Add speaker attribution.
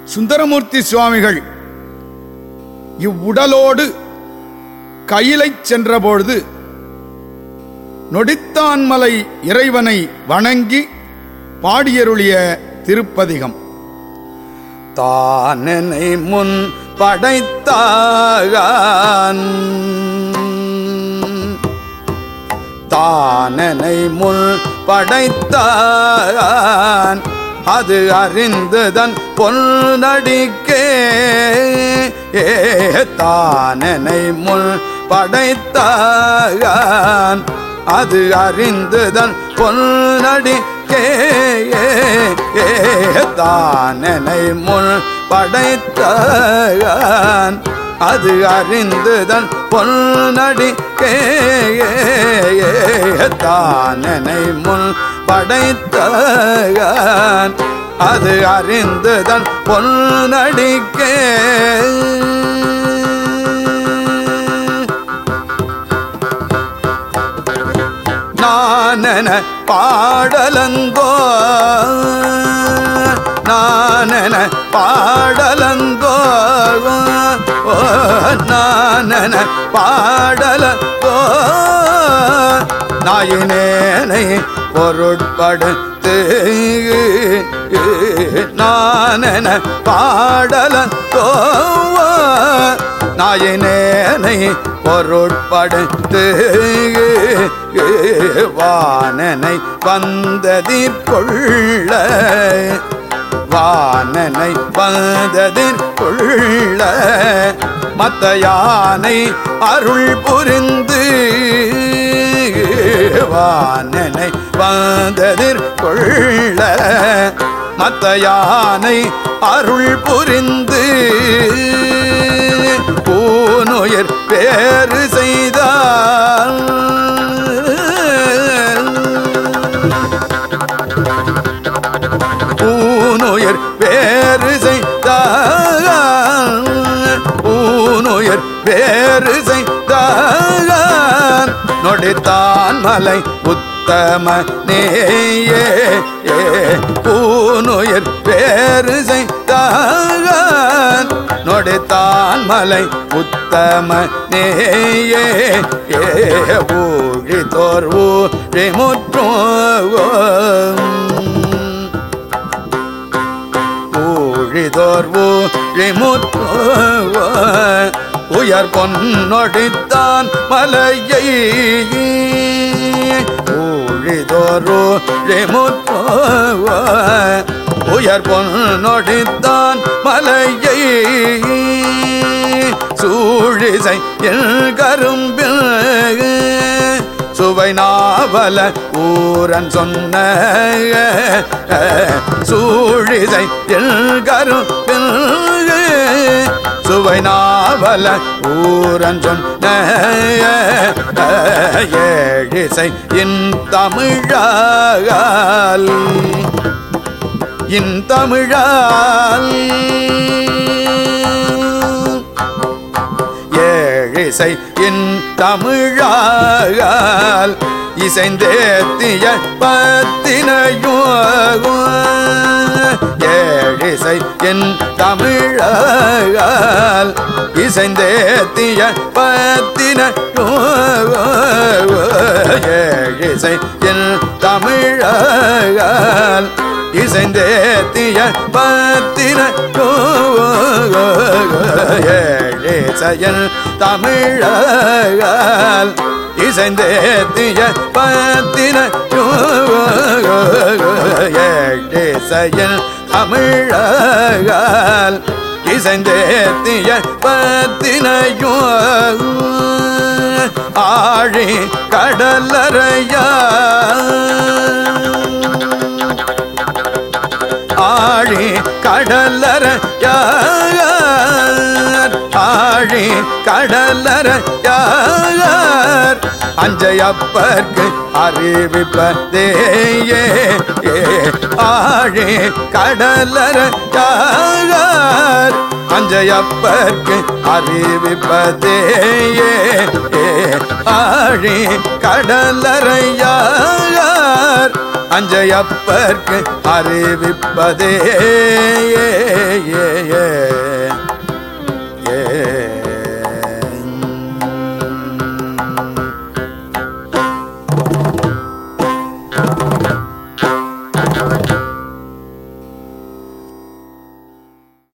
Speaker 1: சுந்தரமூர்த்தி சுவாமிகள் இவ்வுடலோடு கையிலை சென்றபொழுது நொடித்தான்மலை இறைவனை வணங்கி பாடியருளிய திருப்பதிகம். தானனை முன் படைத்தான், தானனை முன் படைத்தான், அது அறிந்துதன் பொன்னடிக்கே. தானனை முன் படைத்தான், அது அறிந்துதன் பொன்னடிக்கே. தானனை முன் படைத்தான், அது அறிந்துதன் பொன்னடிக்கே. தானனை முன் படைத்தான், அது அறிந்துதன் பொன்னடிக்கே. நானென பாடலங்கோ, நானென பாடலங்கோ, நானென பாடலங்கோ. நாயினேனை பொருட்படுத்து நானென பாடலங்கோ. நாயினேனை பொருட்படுத்து வானனை வந்ததிற்கொள்ள, வானனை வந்ததிற்கொள்ள மத்த யானை அருள் புரிந்து. வானனை வந்ததிற்கொள்ள மத்த யானை அருள் புரிந்து. பூனுயிர் பேறு செய்தார், பூனுயிர் பேறு செய்தார், பூனுயிர் பேறு செய்தார். நொடித்தான் மலை உத்தமனேயே, பூனுயிர் பேறு செய்தார். நொடித்தான் மலை உத்தமனேயே, ஊழிதோர் ஊழிமுற்றும், ஊழிதோர் ஊழிமுற்றும். உயர் பொன்னொடித்தான் மலையை, ஊழிதோர் ஊழிமுற்றும். உயர் பொன்னொடித்தான் மலையை, சூழிசை என் கரும்பில் சுவை நாவல ஊரன் சொன்ன. சூழிசை என் கரும்பில் சுவை நாவல ஊரன் சொன்ன. ஏழிசை இன் தமிழால், இன் தமிழால் ஏழிசை இன் தமிழால் இசைந்தேத்திய பத்தினையும். ஏழிசை என் தமிழால் இசைந்தேத்திய பத்தினையும். ஏழிசை என் தமிழால் இசைந்தேத்திய பத்தினையும். ஏழிசையன் தமிழால் இசைந்தேத்திய பத்தினையும். ஏழிசையன் தமிழால் இசைந்தேத்திய பத்தினையும். ஆழி கடலறையா, ஆழி கடலறையார், ஆழி கடலறையார். அஞ்சையப்பர்க்கு அறிவிப்பதேயே, ஆழி கடலறையார். அஞ்சையப்பர்க்கு அறிவிப்பதேயே, ஆழி கடலறையார். அஞ்சையப்பர்க்கு அறிவிப்பதே